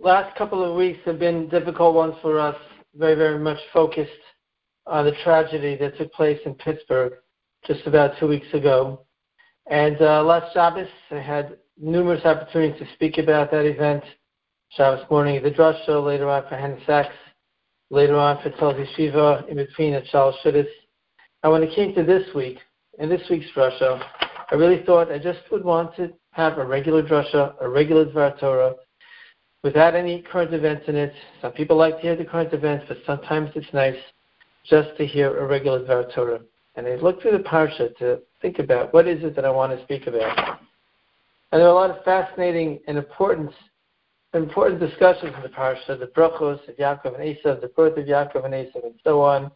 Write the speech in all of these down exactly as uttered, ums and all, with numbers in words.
last couple of weeks have been difficult ones for us, very, very much focused on the tragedy that took place in Pittsburgh just about two weeks ago. And uh, last Shabbos, I had numerous opportunities to speak about that event. Shabbos morning at the Drasha, later on for Hannah Sachs, later on for Tel Yeshiva, in between at Charles Shidduch. And when it came to this week, in this week's Drasha, I really thought I just would want to have a regular Drasha, a regular Dvar Torah, without any current events in it. Some people like to hear the current events, but sometimes it's nice just to hear a regular Dvar Torah. And I looked through the Parsha to think about what is it that I want to speak about. And there are a lot of fascinating and important important discussions in the Parsha, the brachos of Yaakov and Esav, the birth of Yaakov and Esav, and so on.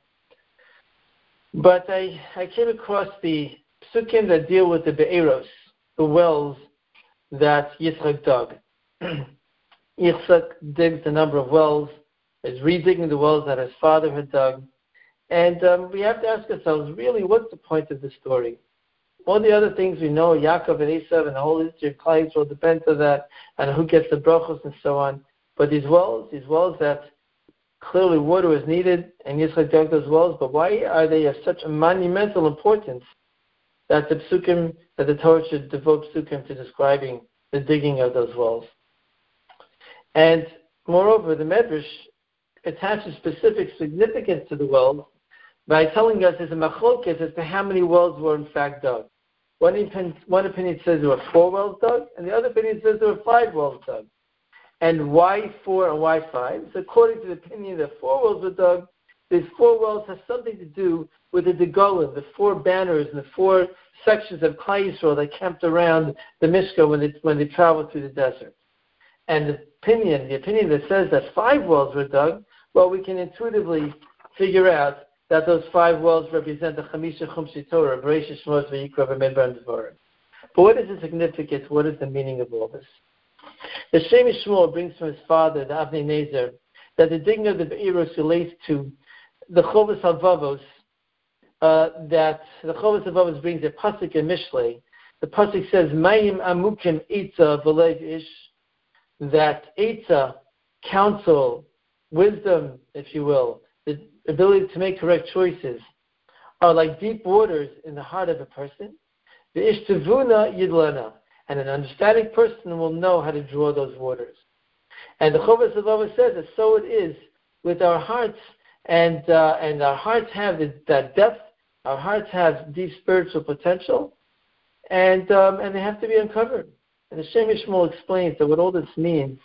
But I, I came across the psukim that deal with the be'eros, the wells that Yitzchak dug. Yitzchak digs a number of wells, is redigging the wells that his father had dug. And um, we have to ask ourselves, really, what's the point of this story? All the other things we know, Yaakov and Esav and the whole history of Klal Yisrael depends on that, and who gets the brachos and so on. But these wells, these wells that clearly water was needed, and Yitzchak dug those wells, but why are they of such a monumental importance that the psukim, that the Torah should devote psukim to describing the digging of those wells? And moreover, the Medrash attaches specific significance to the wells by telling us there's a machlokes as to how many wells were in fact dug. One opinion, one opinion says there were four wells dug, and the other opinion says there were five wells dug. And why four and why five? So according to the opinion that four wells were dug, these four wells have something to do with the degolim, the four banners and the four sections of Klal Yisrael that camped around the Mishkan when they, when they traveled through the desert. And the opinion, the opinion that says that five wells were dug, well, we can intuitively figure out that those five wells represent the Chamisha Chumshi Torah, Bereshit, Shmos, Vayikra, V'Midbar, and Devarim. But what is the significance? What is the meaning of all this? The Shem Shmuel brings from his father, the Avnei Nezer, that the digging of the Be'eros relates to the Chovos HaLevavos, uh, that the Chovos HaLevavos brings a pasuk in Mishlei. The pasuk says, Mayim amukim etza v'lev ish, that etza, counsel, wisdom, if you will, the ability to make correct choices, are like deep waters in the heart of a person. The ishtavuna yidlana, and an understanding person will know how to draw those waters. And the Chovos HaLevavos says that so it is with our hearts, and uh, and our hearts have the, that depth. Our hearts have deep spiritual potential, and um, and they have to be uncovered. And the Shem Shmuel explains that what all this means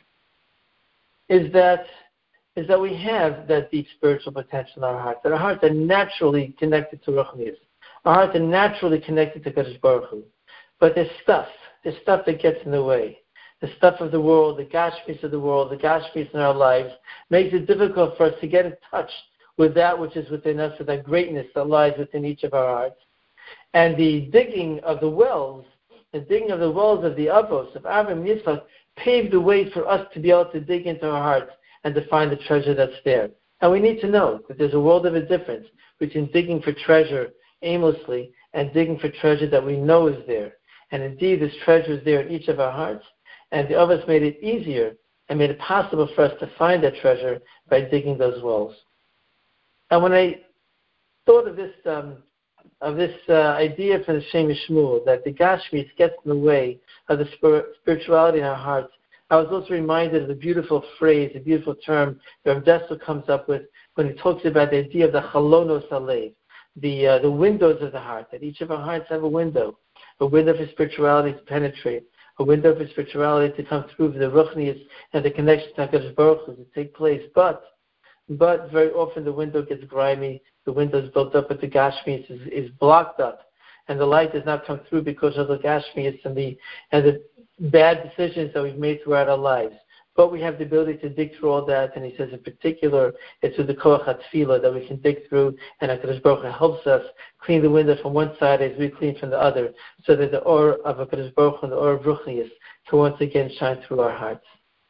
is that is that we have that deep spiritual potential in our hearts, that our hearts are naturally connected to Ruchnius. Our hearts are naturally connected to Kadosh Baruch Hu. But there's stuff, there's stuff that gets in the way. The stuff of the world, the gashmis of the world, the gashmis in our lives, makes it difficult for us to get in touch with that which is within us, with that greatness that lies within each of our hearts. And the digging of the wells, the digging of the wells of the Avos, of Avraham and Yitzchak, paved the way for us to be able to dig into our hearts and to find the treasure that's there. And we need to know that there's a world of a difference between digging for treasure aimlessly and digging for treasure that we know is there. And indeed, this treasure is there in each of our hearts, and the others made it easier and made it possible for us to find that treasure by digging those wells. And when I thought of this um, of this uh, idea for the Shem Shmuel, that the Gashmis gets in the way of the spir- spirituality in our hearts, I was also reminded of the beautiful phrase, the beautiful term that Rav Dessler comes up with when he talks about the idea of the chalonos halev, the uh, the windows of the heart, that each of our hearts have a window, a window for spirituality to penetrate, a window for spirituality to come through, for the ruchnius and the connection to HaKadosh Baruch Hu to take place. But, but very often the window gets grimy, the window is built up with the gashmis, is, is blocked up, and the light does not come through because of the gashmis and the and the bad decisions that we've made throughout our lives. But we have the ability to dig through all that, and he says in particular, it's with the koach hatfila that we can dig through, and HaKadosh Baruch Hu helps us clean the window from one side as we clean from the other, so that the or of HaKadosh Baruch Hu and the or of Ruchnius can once again shine through our hearts.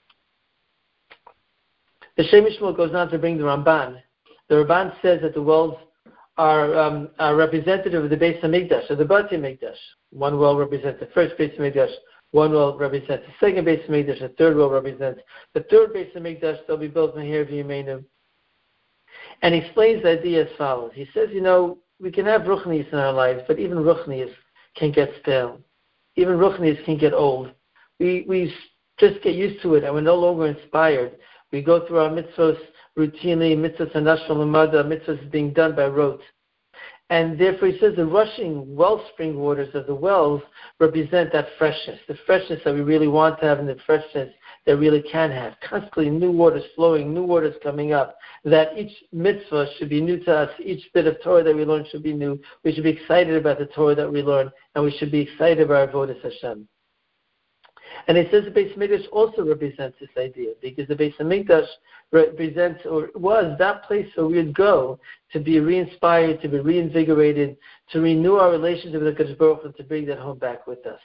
The Shem Shmuel goes on to bring the Ramban. The Ramban says that the wells are, um, are representative of the Beis HaMikdash, of the Bati HaMikdash. One well represents the first Beis HaMikdash, One well represents the second Beis Hamikdash. The third well represents the third Beis Hamikdash that will be built in here v'yimeinu. And he explains the idea as follows. He says, you know, we can have ruchnius in our lives, but even ruchnius can get stale. Even ruchnius can get old. We we just get used to it, and we're no longer inspired. We go through our mitzvos routinely, mitzvos hanashal lamada, mitzvos being done by rote. And therefore he says the rushing wellspring waters of the wells represent that freshness, the freshness that we really want to have and the freshness that really can have. Constantly new waters flowing, new waters coming up, that each mitzvah should be new to us, each bit of Torah that we learn should be new. We should be excited about the Torah that we learn, and we should be excited about our avodas Hashem. And he says the Beis Hamikdash also represents this idea, because the Beis Hamikdash represents, or was, that place where we would go to be re-inspired, to be reinvigorated, to renew our relationship with the Kadosh Baruch Hu, and to bring that home back with us.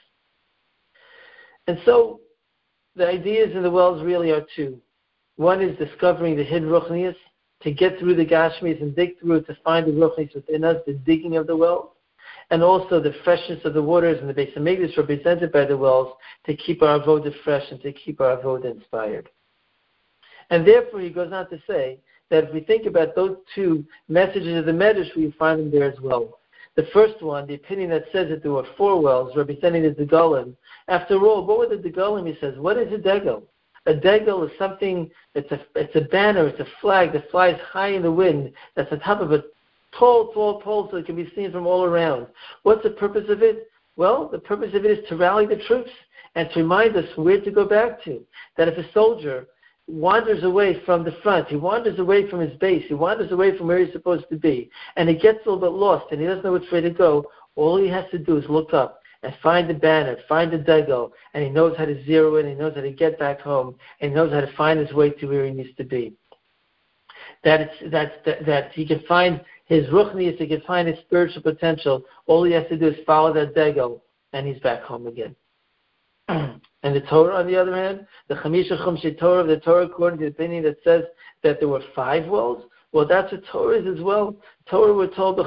And so the ideas in the wells really are two. One is discovering the hidden ruchnius, to get through the gashmis and dig through it to find the ruchnius within us, the digging of the wells. And also the freshness of the waters and the Beis Hamikdash represented by the wells to keep our avodah fresh and to keep our avodah inspired. And therefore he goes on to say that if we think about those two messages of the Medrash, we find them there as well. The first one, the opinion that says that there were four wells representing the Degalim. After all, what were the Degalim? He says, what is a Degel? A Degel is something, it's a, it's a banner, it's a flag that flies high in the wind, that's on top of a tall, tall pole so it can be seen from all around. What's the purpose of it? Well, the purpose of it is to rally the troops and to remind us where to go back to. That if a soldier wanders away from the front, he wanders away from his base, he wanders away from where he's supposed to be, and he gets a little bit lost and he doesn't know which way to go, all he has to do is look up and find the banner, find the Degel, and he knows how to zero in, he knows how to get back home, and he knows how to find his way to where he needs to be. That, it's, that, that, that he can find his ruchnius, he can find his spiritual potential. All he has to do is follow that Degel, and he's back home again. And the Torah, on the other hand, the Chamisha Chumshei Torah of the Torah, according to the opinion that says that there were five wells, well, that's what Torah is as well. Torah, we're told,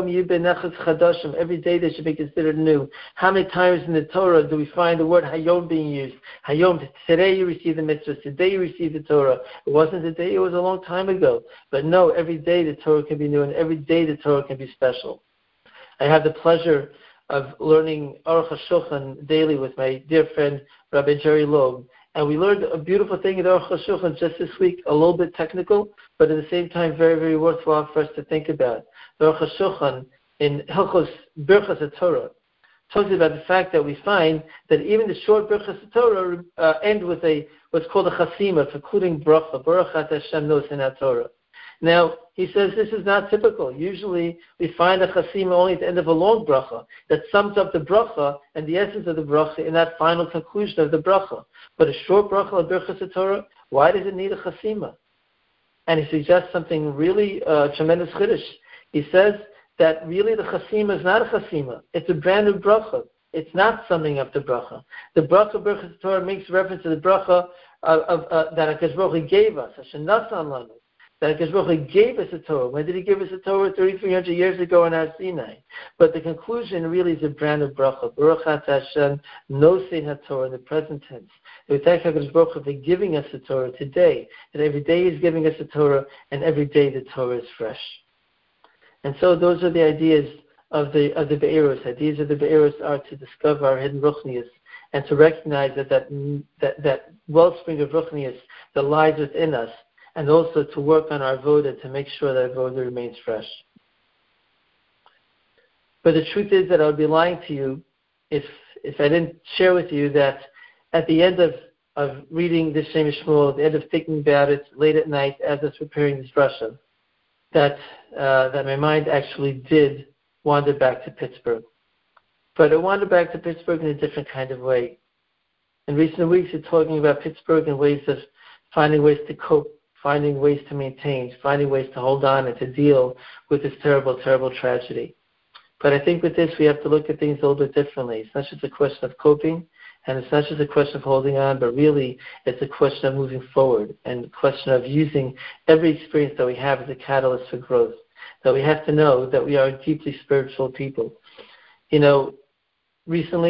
every day they should be considered new. How many times in the Torah do we find the word Hayom being used? Hayom, today you receive the mitzvahs, today you receive the Torah. It wasn't today, it was a long time ago. But no, every day the Torah can be new, and every day the Torah can be special. I have the pleasure of learning Aruch HaShulchan daily with my dear friend, Rabbi Jerry Loeb. And we learned a beautiful thing in Aruch HaShulchan just this week, a little bit technical, but at the same time very, very worthwhile for us to think about. The Aruch HaShulchan in Hilchos Birchas HaTorah talks about the fact that we find that even the short Birchas HaTorah uh, end with a what's called a chasima, concluding bracha, Baruch Atah Hashem Nos in HaTorah. Now, he says this is not typical. Usually, we find a chasima only at the end of a long bracha that sums up the bracha and the essence of the bracha in that final conclusion of the bracha. But a short bracha of Birchas HaTorah, why does it need a chasima? And he suggests something really uh, tremendous chiddush. He says that really the chasima is not a chasima. It's a brand new bracha. It's not summing up the bracha. The bracha of Birchas HaTorah makes reference to the bracha of, of, uh, that HaKadosh Baruch Hu gave us, Hashem Nasan Lanu. That HaKadosh Baruch Hu gave us a Torah. When did he give us a Torah? thirty-three hundred years ago in Har Sinai. But the conclusion really is a brand of bracha. Baruch Atah Hashem Nosei HaTorah in the present tense. We thank HaKadosh Baruch Hu for giving us the Torah today. That every day he's giving us the Torah, and every day the Torah is fresh. And so those are the ideas of the of the Be'eros. Ideas of the Be'eros are to discover our hidden ruchnius and to recognize that that, that, that wellspring of ruchnius that lies within us, and also to work on our avodah to make sure that avodah remains fresh. But the truth is that I would be lying to you if if I didn't share with you that at the end of, of reading this Shem Shmuel, at the end of thinking about it late at night as I was preparing this drasha, that uh, that my mind actually did wander back to Pittsburgh. But it wandered back to Pittsburgh in a different kind of way. In recent weeks, you're talking about Pittsburgh and ways of finding ways to cope, finding ways to maintain, finding ways to hold on and to deal with this terrible, terrible tragedy. But I think with this, we have to look at things a little bit differently. It's not just a question of coping, and it's not just a question of holding on, but really it's a question of moving forward and a question of using every experience that we have as a catalyst for growth. That we have to know that we are deeply spiritual people. You know, recently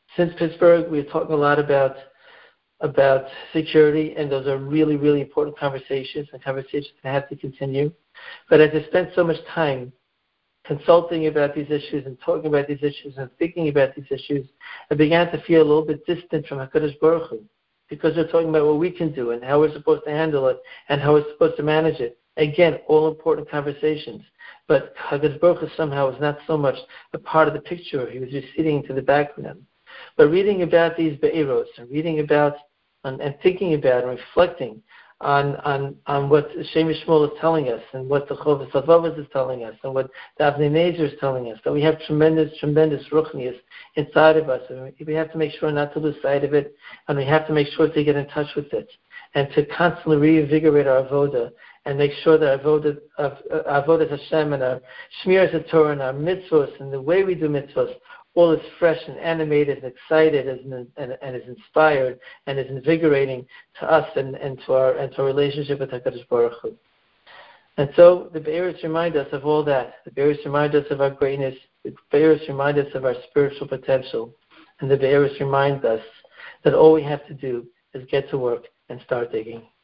Since Pittsburgh, we're talking a lot about about security, and those are really, really important conversations, and conversations that have to continue. But as I spent so much time consulting about these issues and talking about these issues and thinking about these issues, I began to feel a little bit distant from HaKadosh Baruch Hu, because they're talking about what we can do and how we're supposed to handle it and how we're supposed to manage it. Again, all important conversations. But HaKadosh Baruch Hu somehow was not so much a part of the picture. He was receding into the background. But reading about these Be'eros and reading about and, and thinking about and reflecting on on, on what Shem Yishmael is telling us and what the Chovos HaLevavos is telling us and what the Avnei Nezer is telling us, that we have tremendous, tremendous ruchnius inside of us. And we have to make sure not to lose sight of it, and we have to make sure to get in touch with it and to constantly reinvigorate our avoda and make sure that our avoda, of, uh, avodas Hashem and our shmiras Torah and our mitzvos and the way we do mitzvos all is fresh and animated and excited and, and, and is inspired and is invigorating to us and, and to our and to our relationship with HaKadosh Baruch Hu. And so the Be'eros remind us of all that. The Be'eros remind us of our greatness. The Be'eros remind us of our spiritual potential. And the Be'eros remind us that all we have to do is get to work and start digging.